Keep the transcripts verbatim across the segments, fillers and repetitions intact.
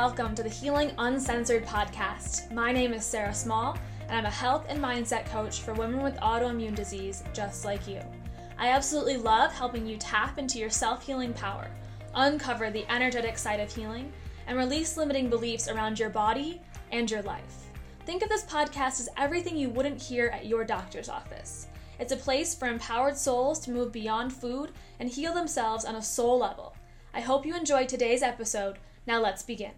welcome to the Healing Uncensored podcast. My name is Sarah Small, and I'm a health and mindset coach for women with autoimmune disease just like you. I absolutely love helping you tap into your self-healing power, uncover the energetic side of healing, and release limiting beliefs around your body and your life. Think of this podcast as everything you wouldn't hear at your doctor's office. It's a place for empowered souls to move beyond food and heal themselves on a soul level. I hope you enjoyed today's episode. Now let's begin.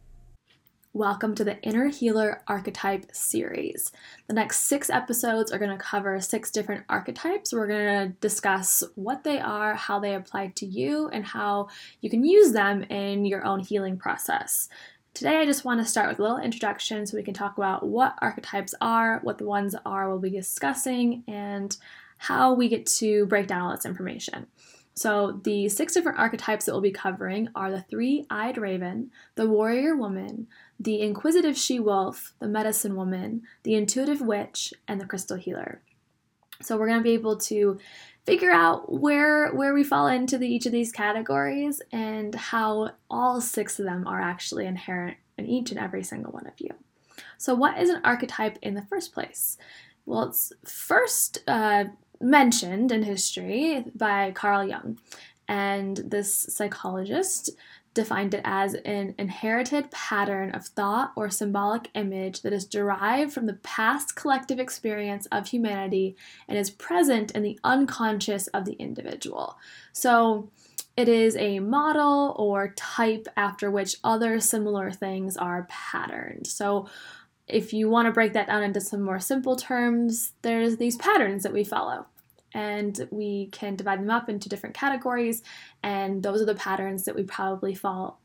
Welcome to the Inner Healer Archetype series. The next six episodes are going to cover six different archetypes. We're going to discuss what they are, how they apply to you, and how you can use them in your own healing process. Today I just want to start with a little introduction so we can talk about what archetypes are, what the ones are we'll be discussing, and how we get to break down all this information. So the six different archetypes that we'll be covering are the three-eyed raven, the warrior woman, the inquisitive she-wolf, the medicine woman, the intuitive witch, and the crystal healer. So we're going to be able to figure out where where we fall into the, each of these categories and how all six of them are actually inherent in each and every single one of you. So what is an archetype in the first place? Well, it's first uh, mentioned in history by Carl Jung, and this psychologist defined it as an inherited pattern of thought or symbolic image that is derived from the past collective experience of humanity and is present in the unconscious of the individual. So it is a model or type after which other similar things are patterned. So if you want to break that down into some more simple terms, there's these patterns that we follow, and we can divide them up into different categories, and those are the patterns that we probably fall,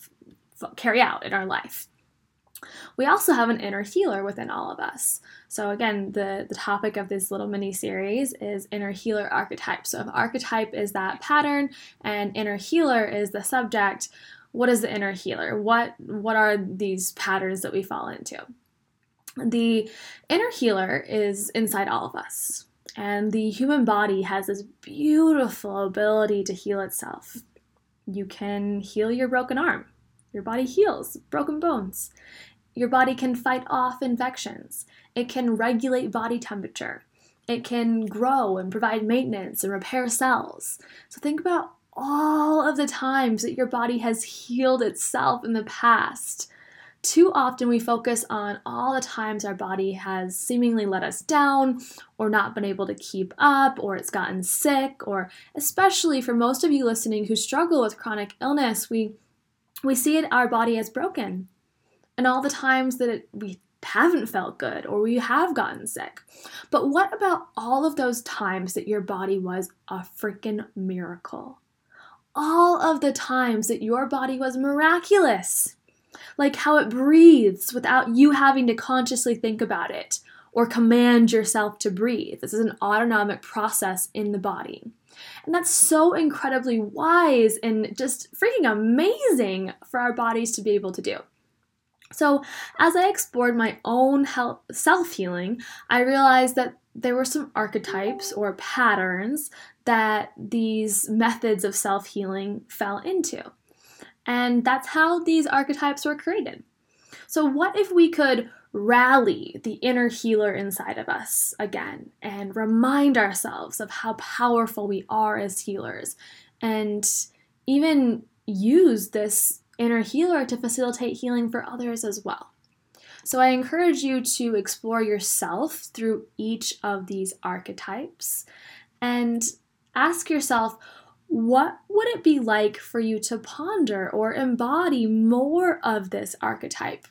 f- carry out in our life. We also have an inner healer within all of us. So again, the, the topic of this little mini-series is inner healer archetype. So if archetype is that pattern and inner healer is the subject, what is the inner healer? What, what are these patterns that we fall into? The inner healer is inside all of us, and the human body has this beautiful ability to heal itself. You can heal your broken arm. Your body heals broken bones. Your body can fight off infections. It can regulate body temperature. It can grow and provide maintenance and repair cells. So think about all of the times that your body has healed itself in the past. Too often we focus on all the times our body has seemingly let us down or not been able to keep up, or it's gotten sick, or especially for most of you listening who struggle with chronic illness, we we see it our body as broken. And all the times that it, we haven't felt good or we have gotten sick. But what about all of those times that your body was a freaking miracle? All of the times that your body was miraculous. Like how it breathes without you having to consciously think about it or command yourself to breathe. This is an autonomic process in the body. And that's so incredibly wise and just freaking amazing for our bodies to be able to do. So as I explored my own health, self-healing, I realized that there were some archetypes or patterns that these methods of self-healing fell into. And that's how these archetypes were created. So what if we could rally the inner healer inside of us again and remind ourselves of how powerful we are as healers, and even use this inner healer to facilitate healing for others as well? So I encourage you to explore yourself through each of these archetypes and ask yourself, what would it be like for you to ponder or embody more of this archetype?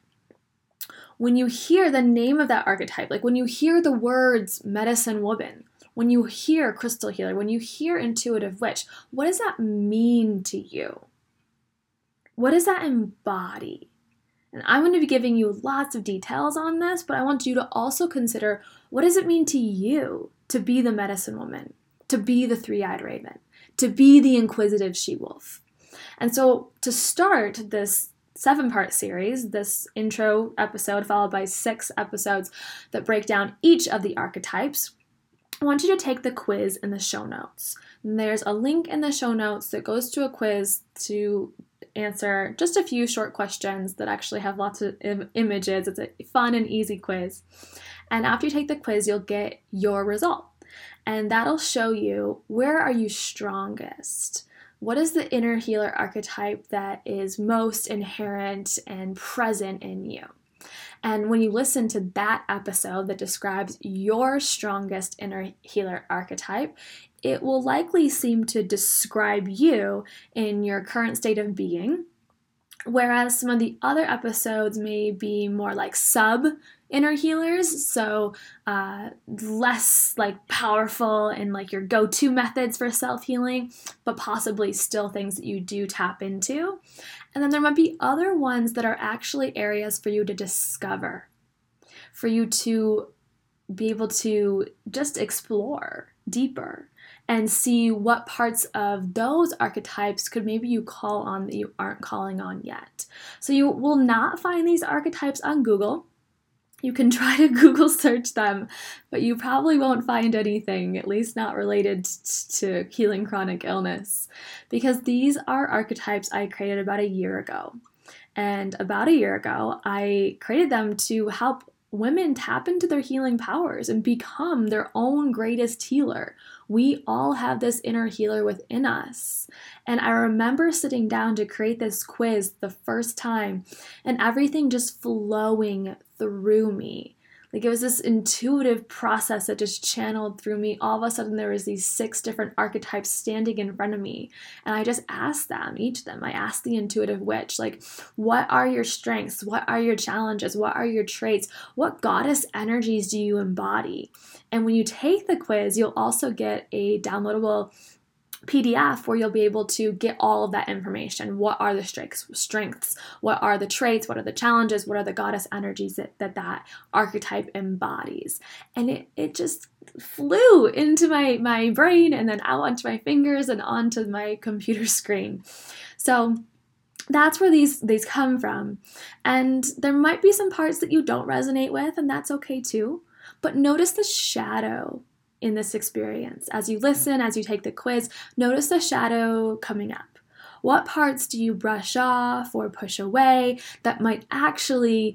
When you hear the name of that archetype, like when you hear the words medicine woman, when you hear crystal healer, when you hear intuitive witch, what does that mean to you? What does that embody? And I'm going to be giving you lots of details on this, but I want you to also consider, what does it mean to you to be the medicine woman, to be the three-eyed raven, to be the inquisitive she-wolf? And so to start this seven-part series, this intro episode followed by six episodes that break down each of the archetypes, I want you to take the quiz in the show notes. And there's a link in the show notes that goes to a quiz to answer just a few short questions that actually have lots of im- images. It's a fun and easy quiz. And after you take the quiz, you'll get your result. And that'll show you, where are you strongest? What is the inner healer archetype that is most inherent and present in you? And when you listen to that episode that describes your strongest inner healer archetype, it will likely seem to describe you in your current state of being, whereas some of the other episodes may be more like sub inner healers, so uh, less like powerful and like your go-to methods for self-healing, but possibly still things that you do tap into. And then there might be other ones that are actually areas for you to discover, for you to be able to just explore deeper and see what parts of those archetypes could maybe you call on that you aren't calling on yet. So you will not find these archetypes on Google. You can try to Google search them, but you probably won't find anything, at least not related to healing chronic illness, because these are archetypes I created about a year ago. And about a year ago, I created them to help women tap into their healing powers and become their own greatest healer. We all have this inner healer within us. And I remember sitting down to create this quiz the first time and everything just flowing through me. Like, it was this intuitive process that just channeled through me. All of a sudden, there was these six different archetypes standing in front of me. And I just asked them, each of them, I asked the intuitive witch, like, what are your strengths? What are your challenges? What are your traits? What goddess energies do you embody? And when you take the quiz, you'll also get a downloadable P D F where you'll be able to get all of that information. What are the strengths? Strengths? What are the traits? What are the challenges? What are the goddess energies that that, that archetype embodies? And it, it just flew into my, my brain and then out onto my fingers and onto my computer screen. So that's where these, these come from. And there might be some parts that you don't resonate with, and that's okay too. But notice the shadow in this experience. As you listen, as you take the quiz, notice the shadow coming up. What parts do you brush off or push away that might actually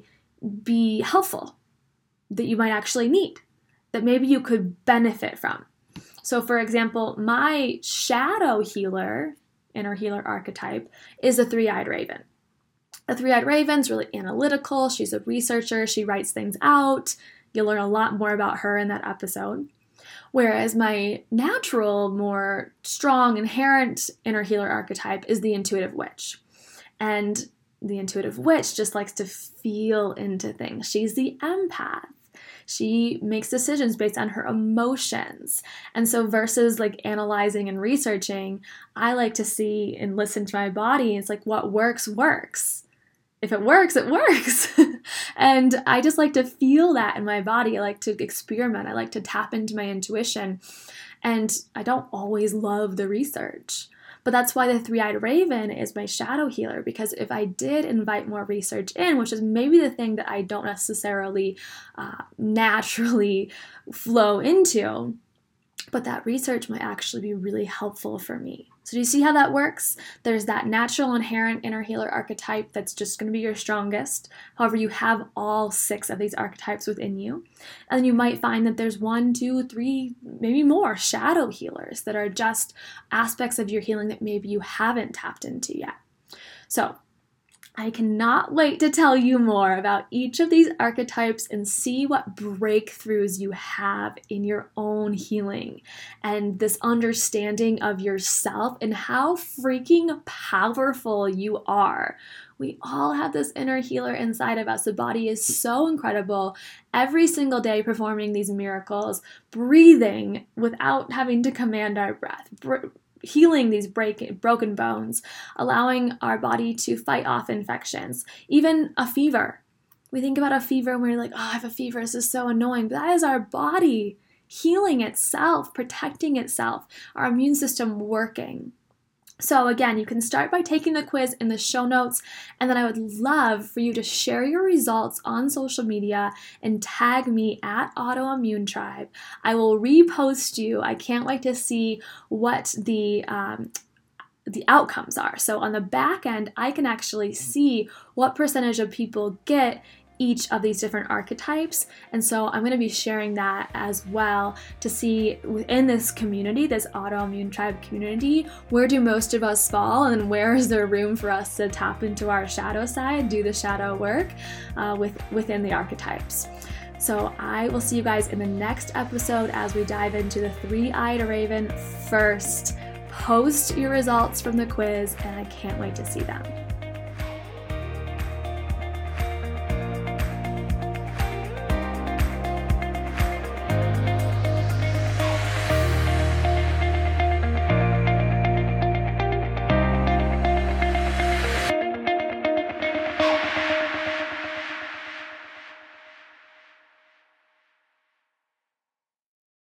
be helpful, that you might actually need, that maybe you could benefit from? So for example, my shadow healer, inner healer archetype, is a three-eyed raven. The three-eyed raven's really analytical. She's a researcher. She writes things out. You'll learn a lot more about her in that episode. Whereas my natural, more strong, inherent inner healer archetype is the intuitive witch. And the intuitive witch just likes to feel into things. She's the empath. She makes decisions based on her emotions. And so versus like analyzing and researching, I like to see and listen to my body. It's like, what works, works. If it works, it works. And I just like to feel that in my body. I like to experiment. I like to tap into my intuition. And I don't always love the research. But that's why the three-eyed raven is my shadow healer, because if I did invite more research in, which is maybe the thing that I don't necessarily uh, naturally flow into, but that research might actually be really helpful for me. So do you see how that works? There's that natural inherent inner healer archetype that's just going to be your strongest. However, you have all six of these archetypes within you. And then you might find that there's one, two, three, maybe more shadow healers that are just aspects of your healing that maybe you haven't tapped into yet. So I cannot wait to tell you more about each of these archetypes and see what breakthroughs you have in your own healing and this understanding of yourself and how freaking powerful you are. We all have this inner healer inside of us. The body is so incredible, every single day performing these miracles, breathing without having to command our breath, Br- healing these break, broken bones, allowing our body to fight off infections, even a fever. We think about a fever and we're like, oh, I have a fever, this is so annoying. But that is our body healing itself, protecting itself, our immune system working. So again, you can start by taking the quiz in the show notes, and then I would love for you to share your results on social media and tag me at Autoimmune Tribe. I will repost you. I can't wait to see what the um, the outcomes are. So on the back end, I can actually see what percentage of people get each of these different archetypes. And so I'm going to be sharing that as well to see within this community, this autoimmune tribe community, where do most of us fall and where is there room for us to tap into our shadow side, do the shadow work uh, with within the archetypes. So I will see you guys in the next episode as we dive into the three-eyed raven first. Post your results from the quiz, and I can't wait to see them.